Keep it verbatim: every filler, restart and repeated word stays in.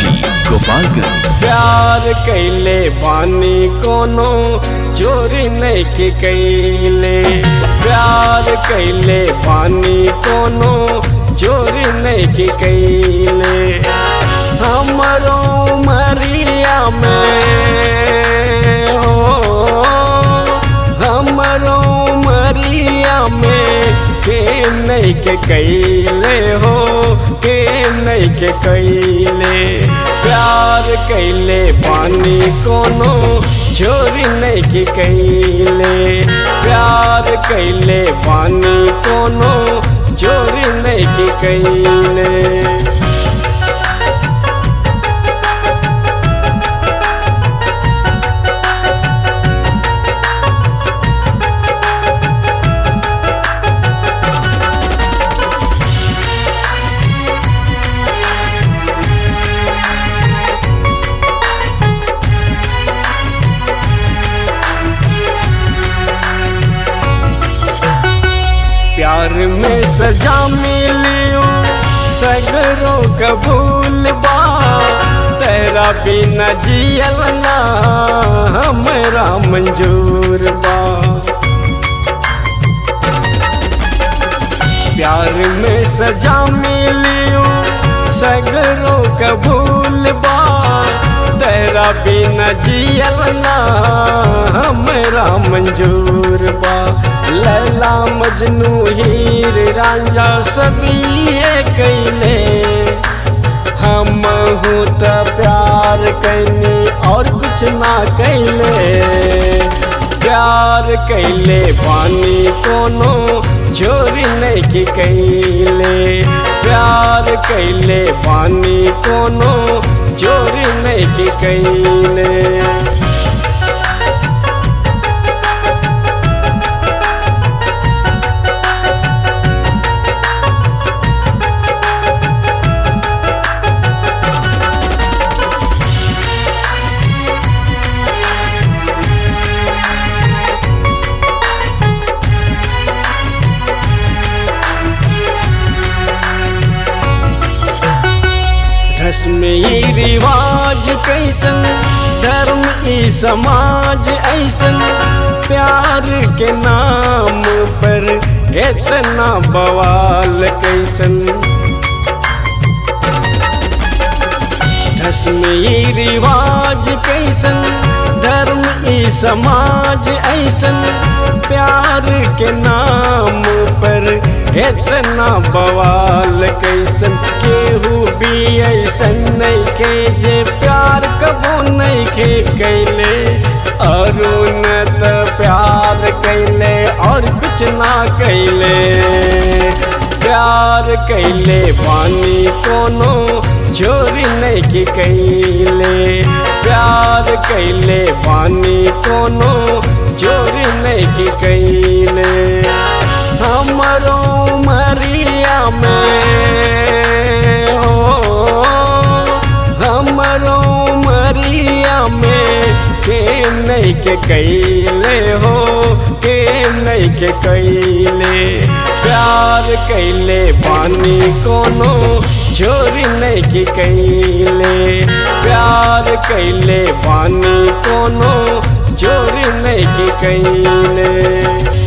जी गोपालगंज। प्यार कैले बानी कोनो चोरी नहीं के कैले, प्यार कैले बानी कोनो चोरी नहीं के कैले। हमरो मरिया में हो, हमरो मरिया में के नहीं के कैले हो, के नहीं के कैले। प्यार कैले बानी कोनो चोरी नहीं के कैले, प्यार कैले बानी कोनो चोरी नहीं के कैले। प्यार में सजा मिलियो सगरों कबूल बा, तेरा बिना जियल ना हमरा मंजूर बा। प्यार में सजा मिलियो सगरों कबूल बा, तेरा बिना जियल ना हमरा मंजूर बा। लैला मजनू हीर रांझा सभी है कैले, हम हूँ तो प्यार कैनी और कुछ ना कैले। प्यार कैले बानी कोनो चोरी नहीं के कैले, प्यार कैले बानी कोनो चोरी नहीं के कैले। रस्म ई रिवाज कैसन, धर्म ई समाज ऐसन, प्यार के नाम पर इतना बवाल कैसन। रस्म ई रिवाज कैसन, धर्म ई समाज ऐसन, प्यार के नाम पर इतना बवाल कैसन। केहू भी ऐसन नहीं के जे प्यार कबो नहीं के कैले, अरुण तो प्यार कैले और कुछ ना कैले। प्यार कैले बानी कोनो चोरी नहीं के कैले, प्यार कैले बानी कोनो चोरी नहीं के कैले। हमरो मरिया में हो, हमरो मरिया में के नहीं के कैले हो, के नहीं के कैले। प्यार कैले बानी कोनो चोरी नहीं के कैले, प्यार कैले बानी कोनो चोरी नहीं के कैले।